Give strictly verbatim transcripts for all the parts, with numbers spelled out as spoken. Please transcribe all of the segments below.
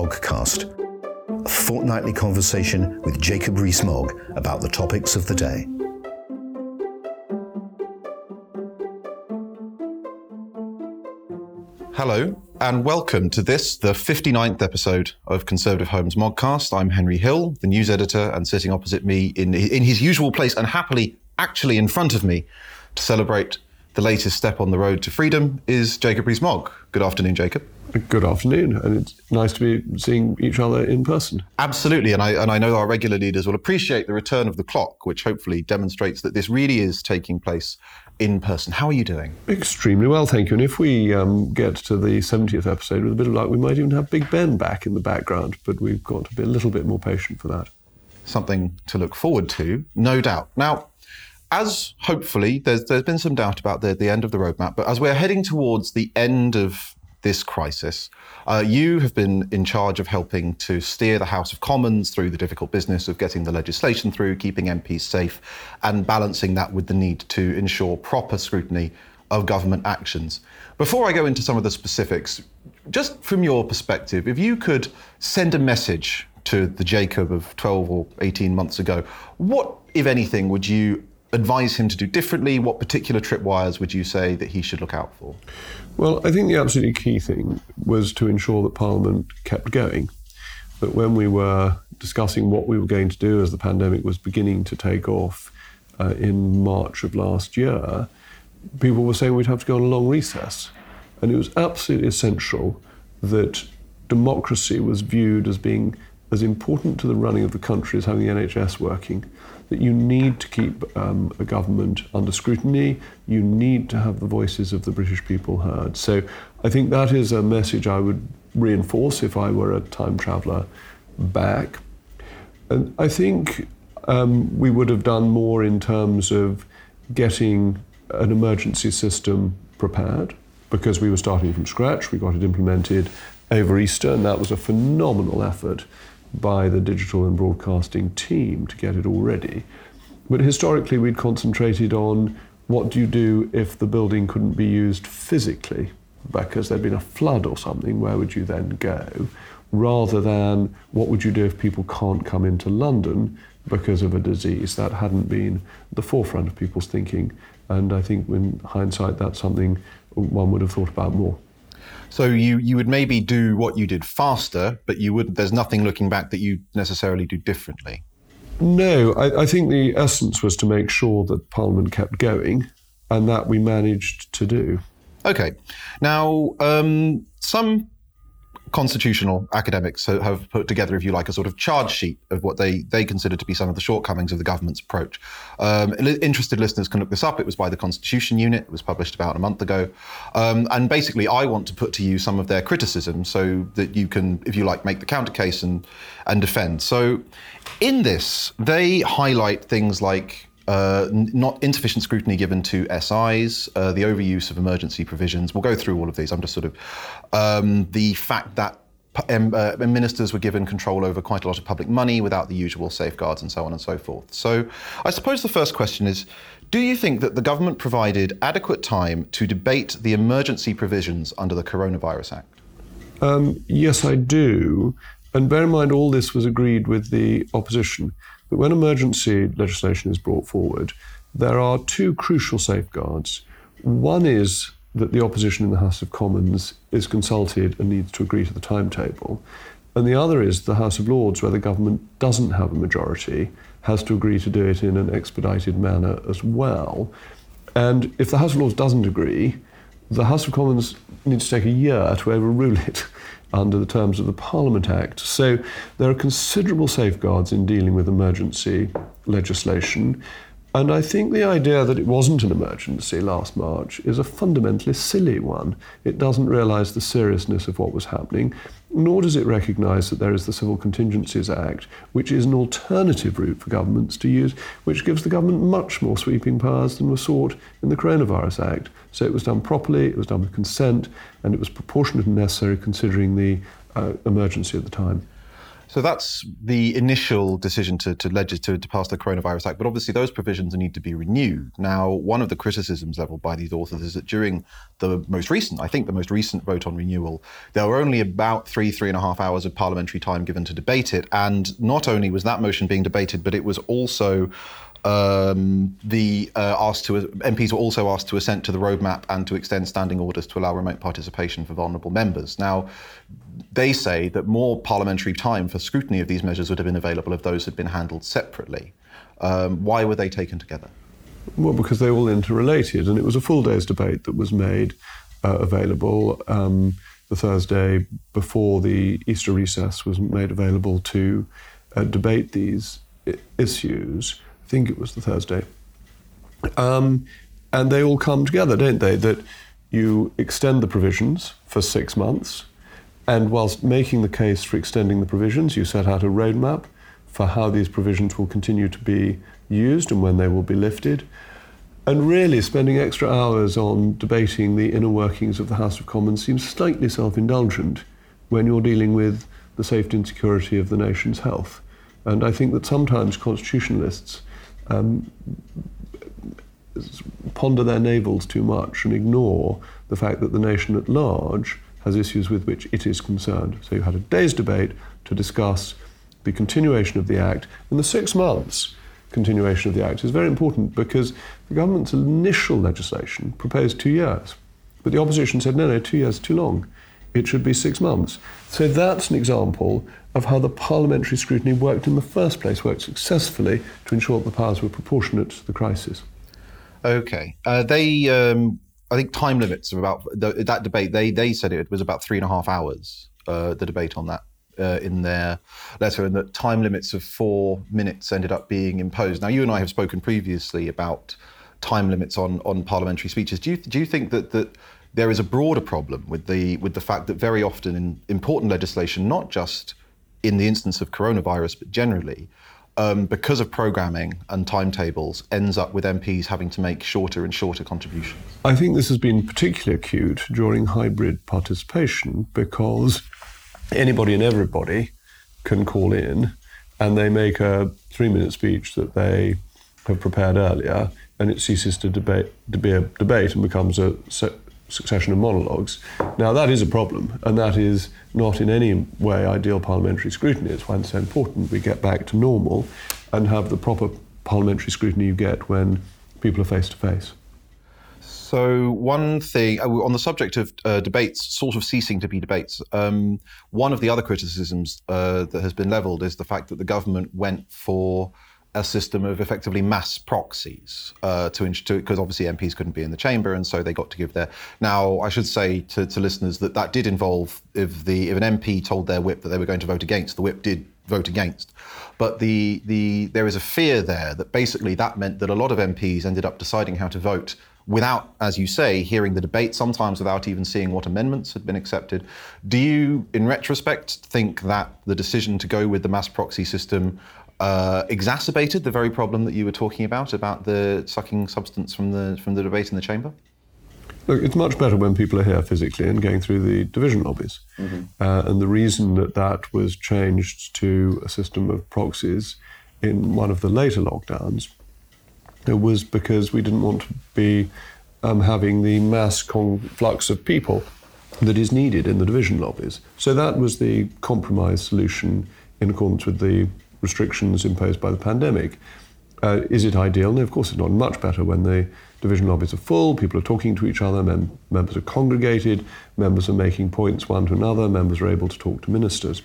Mogcast, a fortnightly conversation with Jacob Rees-Mogg about the topics of the day. Hello, and welcome to this, the fifty-ninth episode of Conservative Homes Mogcast. I'm Henry Hill, the news editor, and sitting opposite me in, in his usual place, and happily actually in front of me, to celebrate the latest step on the road to freedom, is Jacob Rees-Mogg. Good afternoon, Jacob. Good afternoon, and it's nice to be seeing each other in person. Absolutely, and I and I know our regular leaders will appreciate the return of the clock, which hopefully demonstrates that this really is taking place in person. How are you doing? Extremely well, thank you. And if we um, get to the seventieth episode with a bit of luck, we might even have Big Ben back in the background, but we've got to be a little bit more patient for that. Something to look forward to, no doubt. Now, as hopefully, there's there's been some doubt about the, the end of the roadmap, but as we're heading towards the end of this crisis, uh, you have been in charge of helping to steer the House of Commons through the difficult business of getting the legislation through, keeping M Ps safe, and balancing that with the need to ensure proper scrutiny of government actions. Before I go into some of the specifics, just from your perspective, if you could send a message to the Jacob of twelve or eighteen months ago, what, if anything, would you advise him to do differently? What particular tripwires would you say that he should look out for? Well, I think the absolutely key thing was to ensure that Parliament kept going. That when we were discussing what we were going to do as the pandemic was beginning to take off uh, in March of last year, people were saying we'd have to go on a long recess. And it was absolutely essential that democracy was viewed as being as important to the running of the country as having the N H S working, that you need to keep um, a government under scrutiny, you need to have the voices of the British people heard. So I think that is a message I would reinforce if I were a time traveller back. And I think um, we would have done more in terms of getting an emergency system prepared, because we were starting from scratch. We got it implemented over Easter, and that was a phenomenal effort by the digital and broadcasting team to get it all ready. But historically, we'd concentrated on what do you do if the building couldn't be used physically, because there'd been a flood or something, where would you then go? Rather than what would you do if people can't come into London because of a disease. That hadn't been the forefront of people's thinking. And I think in hindsight, that's something one would have thought about more. So you, you would maybe do what you did faster, but you would there's nothing looking back that you necessarily do differently. No, I, I think the essence was to make sure that Parliament kept going, and that we managed to do. Okay. Now, um, some constitutional academics have put together, if you like, a sort of charge sheet of what they, they consider to be some of the shortcomings of the government's approach. Um, interested listeners can look this up. It was by the Constitution Unit. It was published about a month ago. Um, and basically, I want to put to you some of their criticism so that you can, if you like, make the counter case and, and defend. So in this, they highlight things like Uh, not insufficient scrutiny given to S Is, uh, the overuse of emergency provisions. We'll go through all of these. I'm just sort of, um, the fact that um, uh, ministers were given control over quite a lot of public money without the usual safeguards and so on and so forth. So I suppose the first question is, do you think that the government provided adequate time to debate the emergency provisions under the Coronavirus Act? Um, yes, I do. And bear in mind, all this was agreed with the opposition. But when emergency legislation is brought forward, there are two crucial safeguards. One is that the opposition in the House of Commons is consulted and needs to agree to the timetable. And the other is the House of Lords, where the government doesn't have a majority, has to agree to do it in an expedited manner as well. And if the House of Lords doesn't agree, the House of Commons needs to take a year to overrule it under the terms of the Parliament Act. So there are considerable safeguards in dealing with emergency legislation. And I think the idea that it wasn't an emergency last March is a fundamentally silly one. It doesn't realise the seriousness of what was happening, nor does it recognise that there is the Civil Contingencies Act, which is an alternative route for governments to use, which gives the government much more sweeping powers than were sought in the Coronavirus Act. So it was done properly, it was done with consent, and it was proportionate and necessary considering the uh, emergency at the time. So that's the initial decision to to, legis- to to pass the Coronavirus Act, but obviously those provisions need to be renewed. Now, one of the criticisms leveled by these authors is that during the most recent, I think the most recent vote on renewal, there were only about three, three and a half hours of parliamentary time given to debate it. And not only was that motion being debated, but it was also Um, the uh, asked to M Ps were also asked to assent to the roadmap and to extend standing orders to allow remote participation for vulnerable members. Now, they say that more parliamentary time for scrutiny of these measures would have been available if those had been handled separately. Um, why were they taken together? Well, because they all interrelated, and it was a full day's debate that was made uh, available. Um, the Thursday before the Easter recess was made available to uh, debate these I- issues. I think it was the Thursday. Um, and they all come together, don't they? That you extend the provisions for six months, and whilst making the case for extending the provisions, you set out a roadmap for how these provisions will continue to be used and when they will be lifted. And really spending extra hours on debating the inner workings of the House of Commons seems slightly self-indulgent when you're dealing with the safety and security of the nation's health. And I think that sometimes constitutionalists Um, ponder their navels too much and ignore the fact that the nation at large has issues with which it is concerned. So you had a day's debate to discuss the continuation of the Act, and the six months continuation of the Act is very important because the government's initial legislation proposed two years, but the opposition said, no, no, two years is too long. It should be six months. So that's an example of how the parliamentary scrutiny worked in the first place, worked successfully to ensure that the powers were proportionate to the crisis. Okay. Uh, they, um, I think time limits are about, the, that debate, they they said it was about three and a half hours, uh, the debate on that uh, in their letter, and that time limits of four minutes ended up being imposed. Now, you and I have spoken previously about time limits on, on parliamentary speeches. Do you, do you think that, that there is a broader problem with the with the fact that very often in important legislation, not just in the instance of coronavirus, but generally, um, because of programming and timetables, ends up with M Ps having to make shorter and shorter contributions? I think this has been particularly acute during hybrid participation because anybody and everybody can call in and they make a three-minute speech that they have prepared earlier, and it ceases to debate to be a debate and becomes a se- succession of monologues. Now, that is a problem, and that is not in any way ideal parliamentary scrutiny. It's why it's so important we get back to normal and have the proper parliamentary scrutiny you get when people are face-to-face. So one thing, on the subject of uh, debates sort of ceasing to be debates, um, one of the other criticisms uh, that has been levelled is the fact that the government went for a system of effectively mass proxies uh, to because obviously M Ps couldn't be in the chamber, and so they got to give their. Now, I should say to, to listeners that that did involve if the if an M P told their whip that they were going to vote against, the whip did vote against. But the the there is a fear there that basically that meant that a lot of M Ps ended up deciding how to vote without, as you say, hearing the debate, sometimes without even seeing what amendments had been accepted. Do you, in retrospect, think that the decision to go with the mass proxy system Uh, exacerbated the very problem that you were talking about, about the sucking substance from the from the debate in the chamber? Look, it's much better when people are here physically and going through the division lobbies. Mm-hmm. Uh, and the reason that that was changed to a system of proxies in one of the later lockdowns was because we didn't want to be um, having the mass conflux of people that is needed in the division lobbies. So that was the compromise solution in accordance with the restrictions imposed by the pandemic. Uh, is it ideal? No, of course it's not. Much better when the division lobbies are full, people are talking to each other, mem- members are congregated, members are making points one to another, members are able to talk to ministers.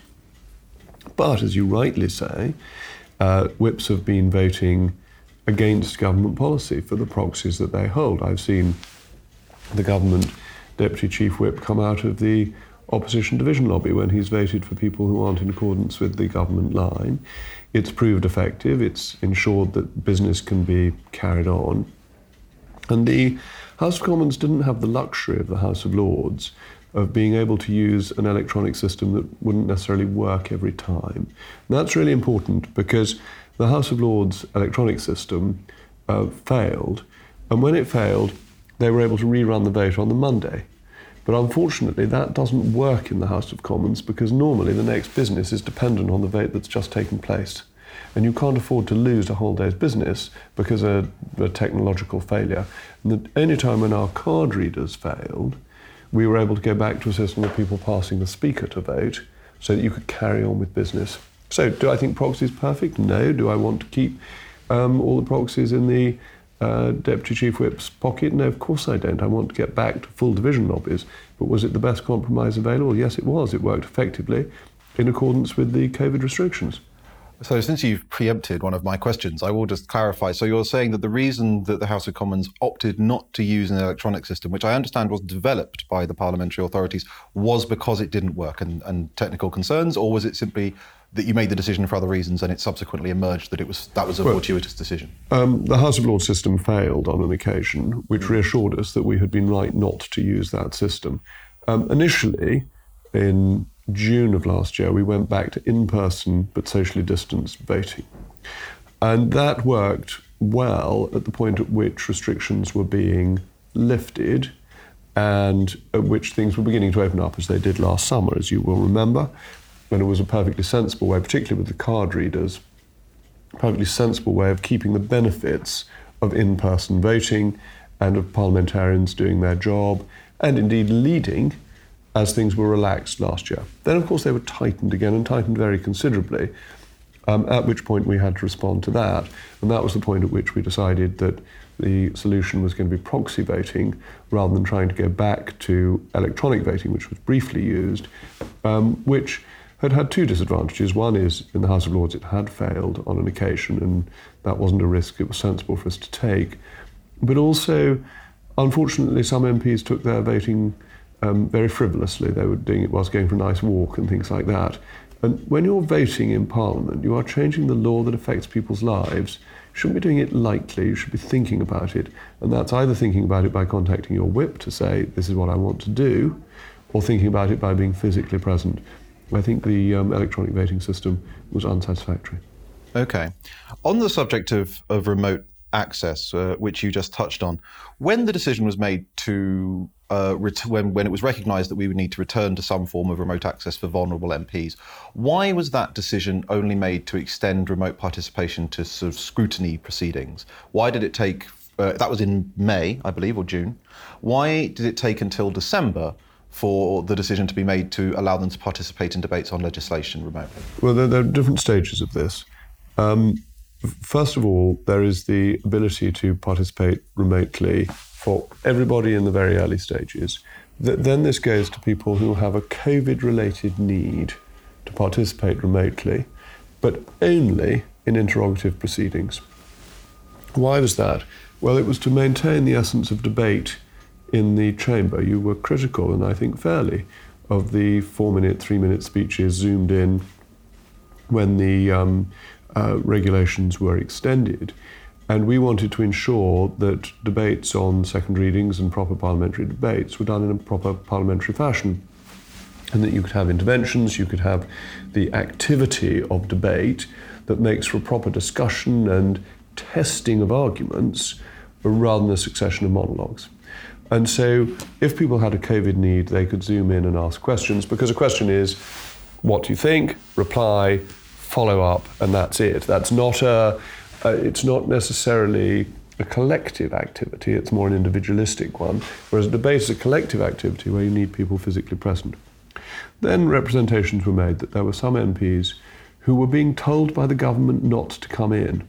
But, as you rightly say, uh, whips have been voting against government policy for the proxies that they hold. I've seen the government deputy chief whip come out of the opposition division lobby when he's voted for people who aren't in accordance with the government line. It's proved effective. It's ensured that business can be carried on. And the House of Commons didn't have the luxury of the House of Lords of being able to use an electronic system that wouldn't necessarily work every time. And that's really important because the House of Lords electronic system uh, failed. And when it failed, they were able to rerun the vote on the Monday. But unfortunately, that doesn't work in the House of Commons because normally the next business is dependent on the vote that's just taken place. And you can't afford to lose a whole day's business because of a technological failure. And the only time when our card readers failed, we were able to go back to a system of people passing the speaker to vote so that you could carry on with business. So do I think proxy is perfect? No. Do I want to keep um, all the proxies in the uh, Deputy Chief Whip's pocket? No, of course I don't. I want to get back to full division lobbies. But was it the best compromise available? Yes, it was. It worked effectively in accordance with the COVID restrictions. So since you've preempted one of my questions, I will just clarify. So you're saying that the reason that the House of Commons opted not to use an electronic system, which I understand was developed by the parliamentary authorities, was because it didn't work and, and technical concerns, or was it simply that you made the decision for other reasons and it subsequently emerged that it was that was a well, fortuitous decision? Um, the House of Lords system failed on an occasion, which reassured us that we had been right not to use that system. Um, initially, in June of last year, we went back to in-person but socially distanced voting. And that worked well at the point at which restrictions were being lifted and at which things were beginning to open up as they did last summer, as you will remember. And it was a perfectly sensible way, particularly with the card readers, a perfectly sensible way of keeping the benefits of in-person voting and of parliamentarians doing their job and indeed leading as things were relaxed last year. Then, of course, they were tightened again and tightened very considerably, um, at which point we had to respond to that. And that was the point at which we decided that the solution was going to be proxy voting rather than trying to go back to electronic voting, which was briefly used, um, which had had two disadvantages. One is, in the House of Lords, it had failed on an occasion, and that wasn't a risk it was sensible for us to take. But also, unfortunately, some M Ps took their voting Um, very frivolously. They were doing it whilst going for a nice walk and things like that. And when you're voting in Parliament, you are changing the law that affects people's lives. You shouldn't be doing it lightly, you should be thinking about it. And that's either thinking about it by contacting your whip to say, this is what I want to do, or thinking about it by being physically present. I think the um, electronic voting system was unsatisfactory. Okay. On the subject of, of remote access, uh, which you just touched on, when the decision was made to Uh, ret- when, when it was recognised that we would need to return to some form of remote access for vulnerable M Ps, why was that decision only made to extend remote participation to sort of scrutiny proceedings? Why did it take, uh, that was in May, I believe, or June, why did it take until December for the decision to be made to allow them to participate in debates on legislation remotely? Well, there, there are different stages of this. Um, first of all, there is the ability to participate remotely for everybody in the very early stages. Then this goes to people who have a COVID-related need to participate remotely, but only in interrogative proceedings. Why was that? Well, it was to maintain the essence of debate in the chamber. You were critical, and I think fairly, of the four-minute, three-minute speeches zoomed in when the um, uh, regulations were extended. And we wanted to ensure that debates on second readings and proper parliamentary debates were done in a proper parliamentary fashion, and that you could have interventions, you could have the activity of debate that makes for a proper discussion and testing of arguments rather than a succession of monologues. And so if people had a COVID need, they could zoom in and ask questions, because a question is, what do you think? Reply, follow up, and that's it. That's not a Uh, it's not necessarily a collective activity, it's more an individualistic one, whereas a debate is a collective activity where you need people physically present. Then representations were made that there were some M Ps who were being told by the government not to come in.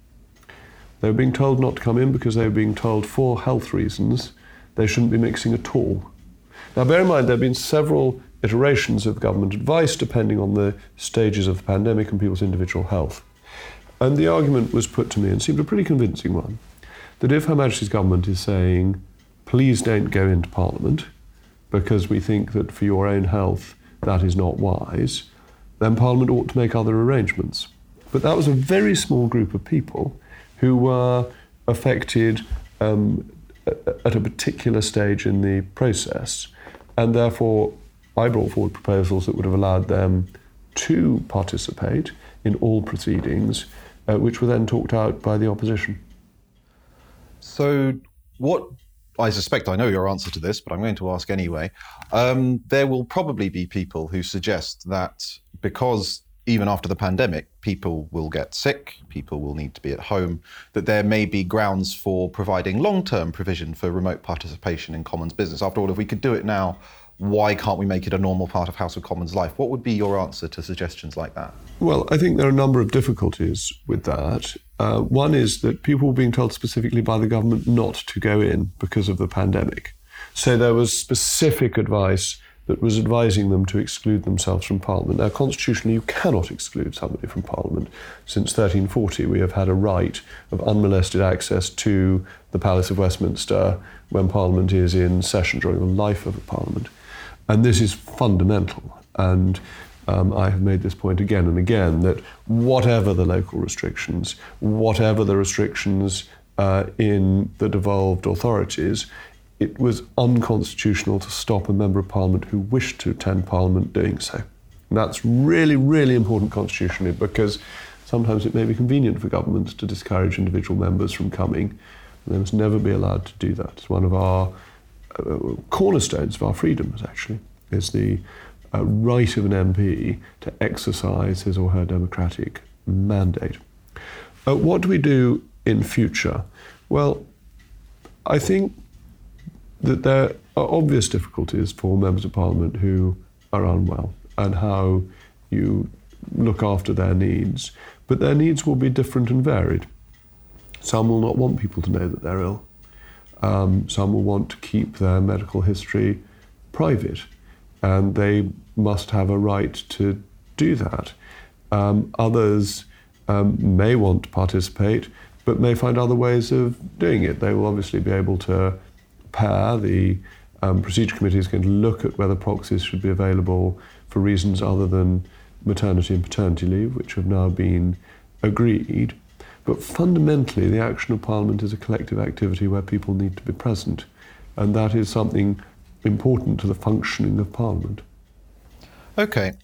They were being told not to come in because they were being told for health reasons they shouldn't be mixing at all. Now bear in mind there have been several iterations of government advice depending on the stages of the pandemic and people's individual health. And the argument was put to me, and seemed a pretty convincing one, that if Her Majesty's government is saying, please don't go into Parliament because we think that for your own health that is not wise, then Parliament ought to make other arrangements. But that was a very small group of people who were affected um, at a particular stage in the process, and therefore I brought forward proposals that would have allowed them to participate in all proceedings, Uh, which were then talked out by the opposition. So what I suspect I know your answer to this, but I'm going to ask anyway. Um, there will probably be people who suggest that because even after the pandemic, people will get sick, people will need to be at home, that there may be grounds for providing long-term provision for remote participation in Commons business. After all, if we could do it now, why can't we make it a normal part of House of Commons life? What would be your answer to suggestions like that? Well, I think there are a number of difficulties with that. Uh, one is that people were being told specifically by the government not to go in because of the pandemic. So there was specific advice that was advising them to exclude themselves from Parliament. Now, constitutionally, you cannot exclude somebody from Parliament. Since thirteen forty, we have had a right of unmolested access to the Palace of Westminster when Parliament is in session during the life of a Parliament. And this is fundamental. And um, I have made this point again and again, that whatever the local restrictions, whatever the restrictions uh, in the devolved authorities, it was unconstitutional to stop a member of Parliament who wished to attend Parliament doing so. And that's really, really important constitutionally, because sometimes it may be convenient for governments to discourage individual members from coming. And they must never be allowed to do that. It's one of our uh, cornerstones of our freedoms, actually, is the uh, right of an M P to exercise his or her democratic mandate. Uh, what do we do in future? Well, I think that there are obvious difficulties for members of Parliament who are unwell and how you look after their needs. But their needs will be different and varied. Some will not want people to know that they're ill. Um, some will want to keep their medical history private, and they must have a right to do that. Um, others um, may want to participate, but may find other ways of doing it. They will obviously be able to pair. The um, procedure committee is going to look at whether proxies should be available for reasons other than maternity and paternity leave, which have now been agreed. But fundamentally, the action of Parliament is a collective activity where people need to be present, and that is something important to the functioning of Parliament. Okay.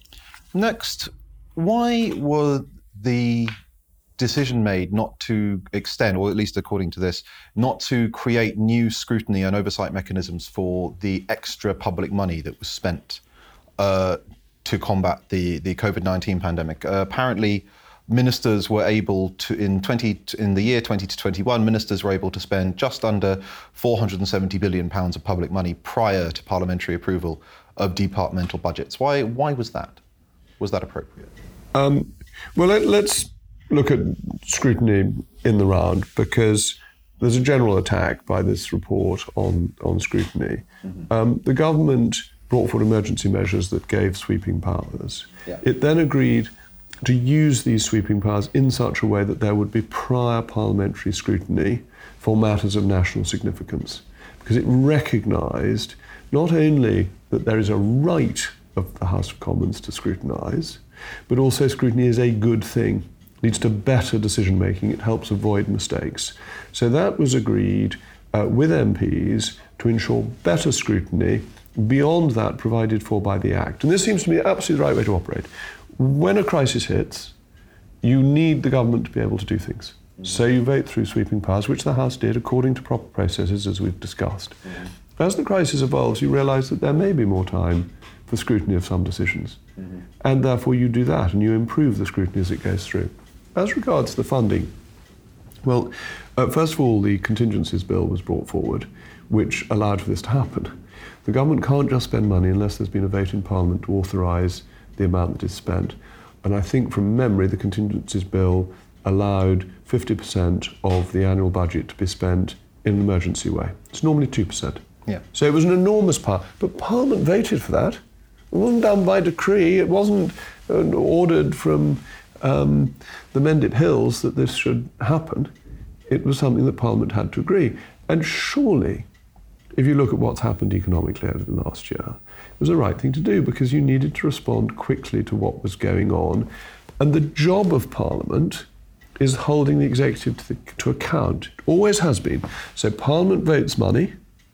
Next, why were the decision made not to extend, or at least according to this, not to create new scrutiny and oversight mechanisms for the extra public money that was spent uh, to combat the, the COVID nineteen pandemic? Uh, apparently, ministers were able to, in twenty in the year twenty to twenty-one, ministers were able to spend just under four hundred seventy billion pounds of public money prior to parliamentary approval of departmental budgets. Why why was that? Was that appropriate? Um, well, let, let's look at scrutiny in the round, because there's a general attack by this report on, on scrutiny. Mm-hmm. Um, the government brought forward emergency measures that gave sweeping powers. Yeah. It then agreed to use these sweeping powers in such a way that there would be prior parliamentary scrutiny for matters of national significance, because it recognised not only that there is a right of the House of Commons to scrutinise, but also scrutiny is a good thing. Leads to better decision making, it helps avoid mistakes. So that was agreed uh, with M Ps to ensure better scrutiny beyond that provided for by the Act. And this seems to me absolutely the right way to operate. When a crisis hits, you need the government to be able to do things. Mm-hmm. So you vote through sweeping powers, which the House did according to proper processes, as we've discussed. Mm-hmm. As the crisis evolves, you realise that there may be more time for scrutiny of some decisions. Mm-hmm. And therefore you do that and you improve the scrutiny as it goes through. As regards the funding, well, uh, first of all, the contingencies bill was brought forward, which allowed for this to happen. The government can't just spend money unless there's been a vote in Parliament to authorise the amount that is spent. And I think from memory, the contingencies bill allowed fifty percent of the annual budget to be spent in an emergency way. It's normally two percent. Yeah. So it was an enormous power. But Parliament voted for that. It wasn't done by decree. It wasn't uh, ordered from Um, the Mendip Hills that this should happen. It was something that Parliament had to agree. And surely, if you look at what's happened economically over the last year, it was the right thing to do, because you needed to respond quickly to what was going on. And the job of Parliament is holding the executive to, the, to account. It always has been. So Parliament votes money,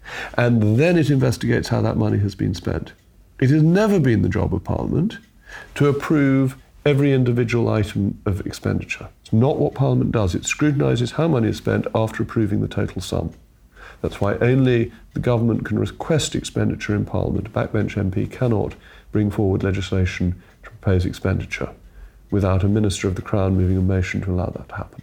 and then it investigates how that money has been spent. It has never been the job of Parliament to approve every individual item of expenditure. It's not what Parliament does. It scrutinises how money is spent after approving the total sum. That's why only the government can request expenditure in Parliament. A backbench M P cannot bring forward legislation to propose expenditure without a Minister of the Crown moving a motion to allow that to happen.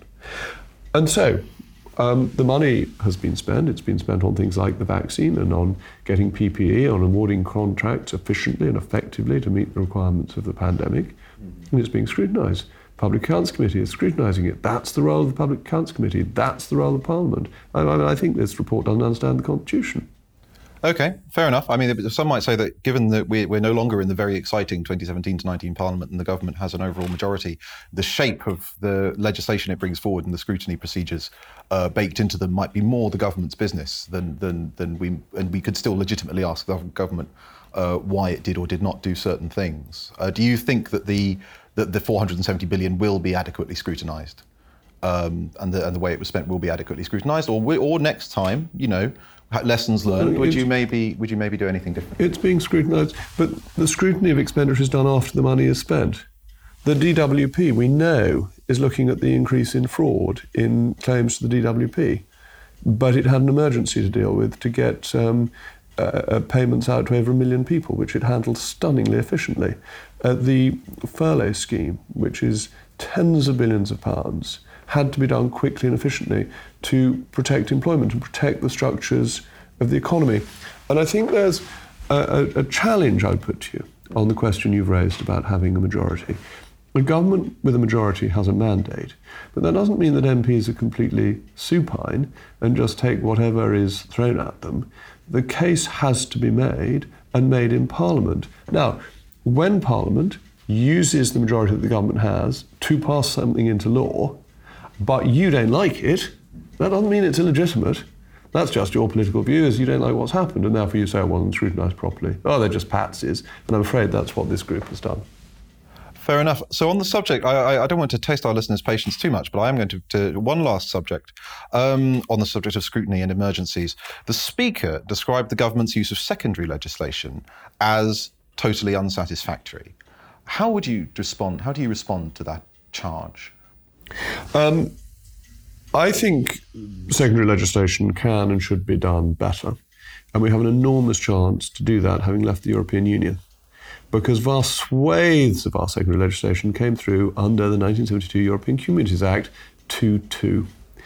And so, um, the money has been spent. It's been spent on things like the vaccine and on getting P P E, on awarding contracts efficiently and effectively to meet the requirements of the pandemic. And it's being scrutinised. Public Accounts Committee is scrutinising it. That's the role of the Public Accounts Committee. That's the role of Parliament. I, I, I think this report doesn't understand the Constitution. Okay, fair enough. I mean, some might say that given that we're, we're no longer in the very exciting twenty seventeen to nineteen Parliament and the government has an overall majority, the shape of the legislation it brings forward and the scrutiny procedures uh, baked into them might be more the government's business than than than we, and we could still legitimately ask the government uh, why it did or did not do certain things. Uh, do you think that the that the four hundred seventy billion will be adequately scrutinised, um, and the and the way it was spent will be adequately scrutinised, or we, or next time, you know? Lessons learned. Would you maybe would you maybe do anything different? It's being scrutinised, but the scrutiny of expenditure is done after the money is spent. The D W P, we know, is looking at the increase in fraud in claims to the D W P, but it had an emergency to deal with to get um, uh, payments out to over a million people, which it handled stunningly efficiently. Uh, the furlough scheme, which is tens of billions of pounds, had to be done quickly and efficiently to protect employment and protect the structures of the economy. And I think there's a, a, a challenge I'd put to you on the question you've raised about having a majority. A government with a majority has a mandate, but that doesn't mean that M Ps are completely supine and just take whatever is thrown at them. The case has to be made, and made in Parliament. Now, when Parliament uses the majority that the government has to pass something into law, but you don't like it, that doesn't mean it's illegitimate. That's just your political view, is you don't like what's happened, and therefore you say it wasn't scrutinised properly. Oh, they're just patsies. And I'm afraid that's what this group has done. Fair enough. So on the subject, I, I, I don't want to test our listeners' patience too much, but I am going to, to one last subject um, on the subject of scrutiny and emergencies. The Speaker described the government's use of secondary legislation as totally unsatisfactory. How would you respond? How do you respond to that charge? Um, I think secondary legislation can and should be done better. And we have an enormous chance to do that having left the European Union. Because vast swathes of our secondary legislation came through under the nineteen seventy-two European Communities Act two two.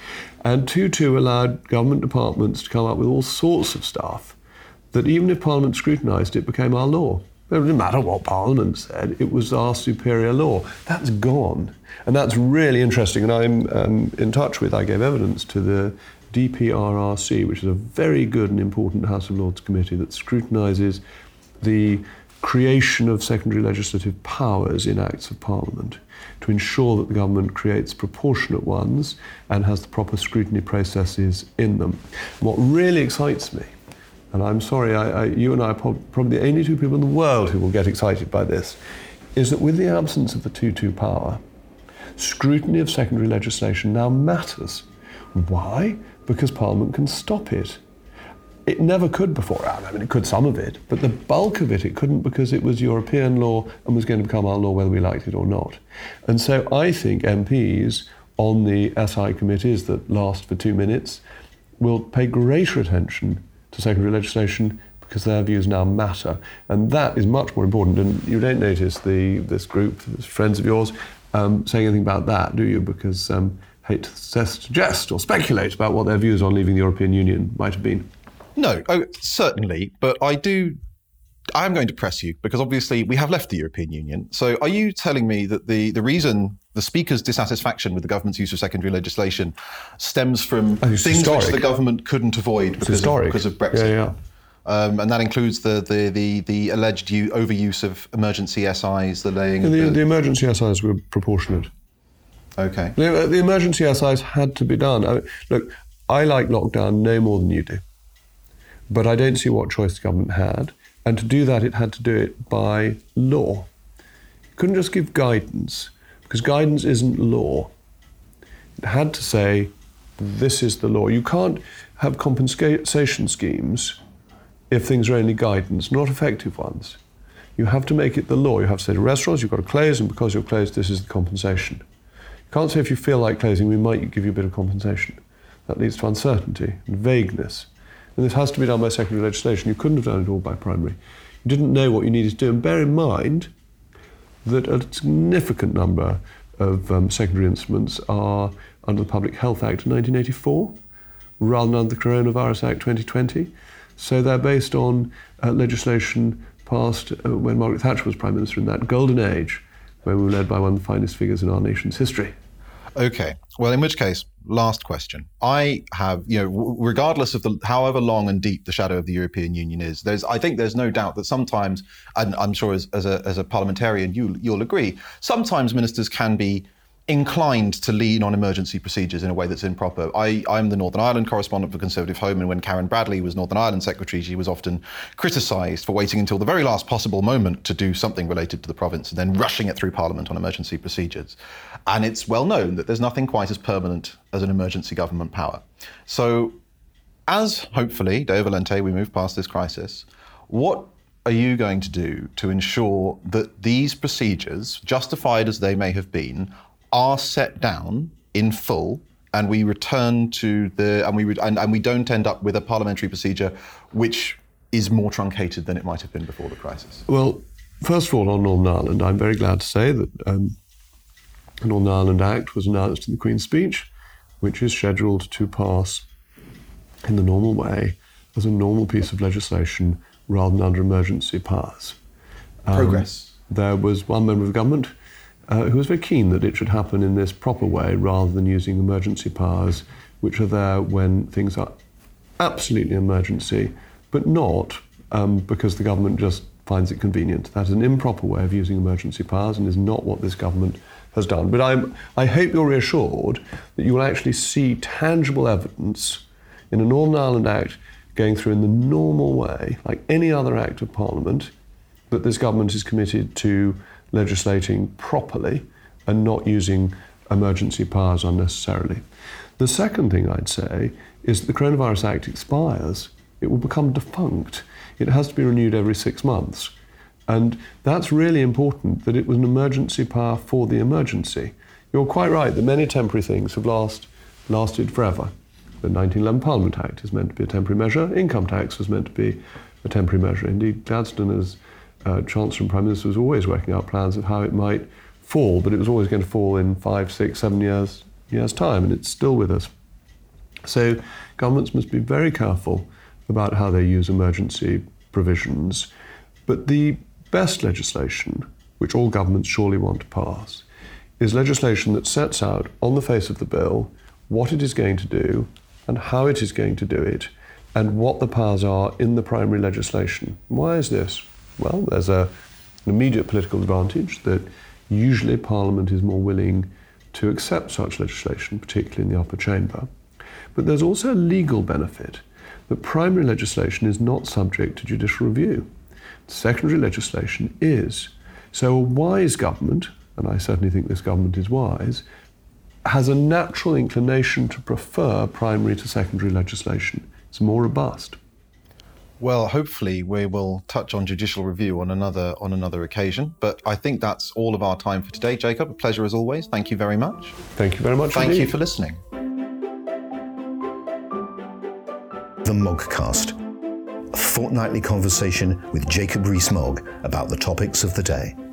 And two two allowed government departments to come up with all sorts of stuff that even if Parliament scrutinised it, became our law. It didn't matter what Parliament said, it was our superior law. That's gone. And that's really interesting. And I'm um, in touch with, I gave evidence to the D P R R C, which is a very good and important House of Lords committee that scrutinises the creation of secondary legislative powers in Acts of Parliament to ensure that the government creates proportionate ones and has the proper scrutiny processes in them. What really excites me, and I'm sorry, I, I, you and I are probably the only two people in the world who will get excited by this, is that with the absence of the two two power, scrutiny of secondary legislation now matters. Why? Because Parliament can stop it. It never could before. I mean, it could some of it, but the bulk of it, it couldn't, because it was European law and was going to become our law whether we liked it or not. And so I think M Ps on the S I committees that last for two minutes will pay greater attention to secondary legislation because their views now matter. And that is much more important. And you don't notice the this group, this friends of yours, um, saying anything about that, do you? Because um, hate to suggest or speculate about what their views on leaving the European Union might have been. No, oh, certainly, but I do, I am going to press you because obviously we have left the European Union. So are you telling me that the, the reason the Speaker's dissatisfaction with the government's use of secondary legislation stems from things historic. which the government couldn't avoid because of, because of Brexit? Yeah, yeah. Um, and that includes the the the, the alleged u- overuse of emergency S Is, the laying yeah, of the, the... the emergency S Is were proportionate. Okay. The, the emergency S Is had to be done. I mean, look, I like lockdown no more than you do. But I don't see what choice the government had. And to do that, it had to do it by law. It couldn't just give guidance, because guidance isn't law. It had to say, this is the law. You can't have compensation schemes if things are only guidance, not effective ones. You have to make it the law. You have to say to restaurants, you've got to close, and because you're closed, this is the compensation. You can't say if you feel like closing, we might give you a bit of compensation. That leads to uncertainty and vagueness. And this has to be done by secondary legislation. You couldn't have done it all by primary. You didn't know what you needed to do. And bear in mind that a significant number of um, secondary instruments are under the Public Health Act of nineteen eighty-four, rather than under the Coronavirus Act twenty twenty. So they're based on uh, legislation passed uh, when Margaret Thatcher was Prime Minister in that golden age, where we were led by one of the finest figures in our nation's history. Okay. Well, in which case, last question. I have, you know, regardless of the, however long and deep the shadow of the European Union is, there's, I think there's no doubt that sometimes, and I'm sure as, as a as a parliamentarian you you'll agree, sometimes ministers can be inclined to lean on emergency procedures in a way that's improper. I, I'm the Northern Ireland correspondent for Conservative Home, and when Karen Bradley was Northern Ireland Secretary, she was often criticised for waiting until the very last possible moment to do something related to the province and then rushing it through Parliament on emergency procedures. And it's well known that there's nothing quite as permanent as an emergency government power. So as, hopefully, Deo volente, we move past this crisis, what are you going to do to ensure that these procedures, justified as they may have been, are set down in full, and we return to the and we re, and, and we don't end up with a parliamentary procedure which is more truncated than it might have been before the crisis? Well, first of all, on Northern Ireland, I'm very glad to say that um, the Northern Ireland Act was announced in the Queen's Speech, which is scheduled to pass in the normal way as a normal piece of legislation rather than under emergency powers. Um, Progress. There was one member of government Uh, who was very keen that it should happen in this proper way rather than using emergency powers, which are there when things are absolutely emergency, but not um, because the government just finds it convenient. That is an improper way of using emergency powers and is not what this government has done. But I'm, I hope you're reassured that you will actually see tangible evidence in a Northern Ireland Act going through in the normal way, like any other Act of Parliament, that this government is committed to legislating properly and not using emergency powers unnecessarily. The second thing I'd say is that the Coronavirus Act expires. It will become defunct. It has to be renewed every six months. And that's really important, that it was an emergency power for the emergency. You're quite right that many temporary things have last, lasted forever. The nineteen eleven Parliament Act is meant to be a temporary measure. Income tax was meant to be a temporary measure. Indeed, Gladstone, as uh, Chancellor and Prime Minister, was always working out plans of how it might fall, but it was always going to fall in five, six, seven years, years' time, and it's still with us. So governments must be very careful about how they use emergency provisions. But the best legislation, which all governments surely want to pass, is legislation that sets out on the face of the bill what it is going to do and how it is going to do it and what the powers are in the primary legislation. Why is this? Well, there's a, an immediate political advantage that usually Parliament is more willing to accept such legislation, particularly in the upper chamber. But there's also a legal benefit that primary legislation is not subject to judicial review. Secondary legislation is. So a wise government, and I certainly think this government is wise, has a natural inclination to prefer primary to secondary legislation. It's more robust. Well, hopefully we will touch on judicial review on another on another occasion. But I think that's all of our time for today. Jacob, a pleasure as always. Thank you very much. Thank you very much Thank indeed. you for listening. The Mogcast, a fortnightly conversation with Jacob Rees-Mogg about the topics of the day.